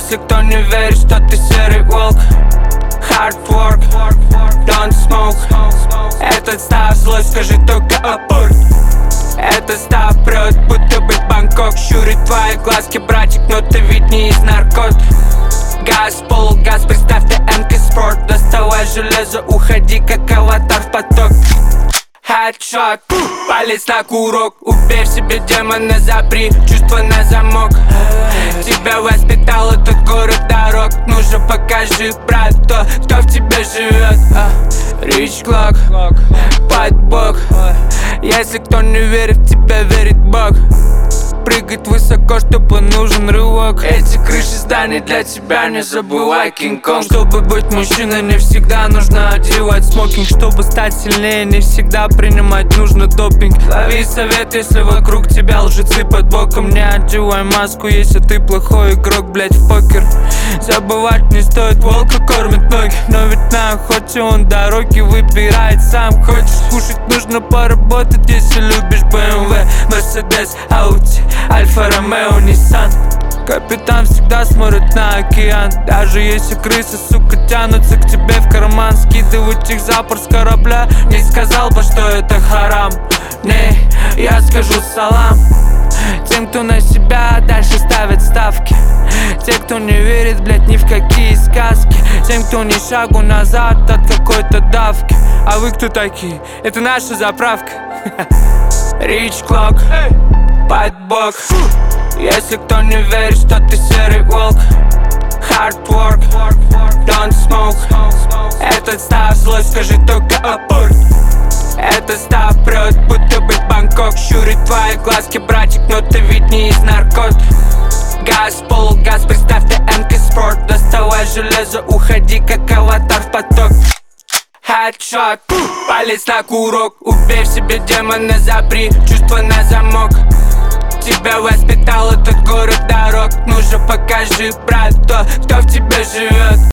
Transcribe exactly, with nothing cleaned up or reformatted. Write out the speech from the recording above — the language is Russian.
Если кто не верит, что ты серый волк. Hard work, don't smoke. Этот став злой, скажи только апорт. Этот став прет, будто бы Бангкок. Щурит твои глазки, братик, но ты ведь не из наркот. Газ, полугаз, представь ты эм ка Спорт. Доставай железо, уходи как аватар в поток. Хедшот, палец на курок. Убей в себе демона, запри чувства на замок. Тебя воспитал этот город дорог. Ну же покажи, брат, то, кто в тебе живет. Rich Clock, под бок. Если кто не верит в тебя, верит Бог. Прыгать высоко, чтобы нужен рывок. Эти крыши зданий для тебя, не забывай Кинг-Конг. Чтобы быть мужчиной, не всегда нужно одевать смокинг. Чтобы стать сильнее, не всегда принимать нужно допинг. Лови совет, если вокруг тебя лжецы под боком. Не одевай маску, если ты плохой игрок, блять, в покер. Забывать не стоит, волка кормит ноги. Но ведь на охоте он дороги выбирает сам. Хочешь кушать, нужно поработать, если любишь бэ эм вэ, Мерседес, Ауди, Альфа Ромео, Ниссан. Капитан всегда смотрит на океан. Даже если крысы, сука, тянутся к тебе в карман. Скидывать их за борт с корабля. Не сказал бы, что это харам. Не, я скажу салам тем, кто на себя дальше ставит ставки. Те, кто не верит, блять, ни в какие сказки. Тем, кто ни шагу назад от какой-то давки. А вы кто такие? Это наша заправка. Rich Clock, под бок. Если кто не верит, что ты серый волк. Hard work, don't smoke. Этот став злой, скажи только апорт. Этот став прет, будто бы Бангкок. Щурит твои глазки, братик, но ты ведь не из наркот. Газ, полугаз, представь ты эм ка Спорт. Доставай железо, уходи как аватар в поток. Хедшот, палец на курок. Убей в себе демона, запри чувства на замок. Тебя воспитал этот город дорог. Ну же покажи, брат, то, кто в тебе живет.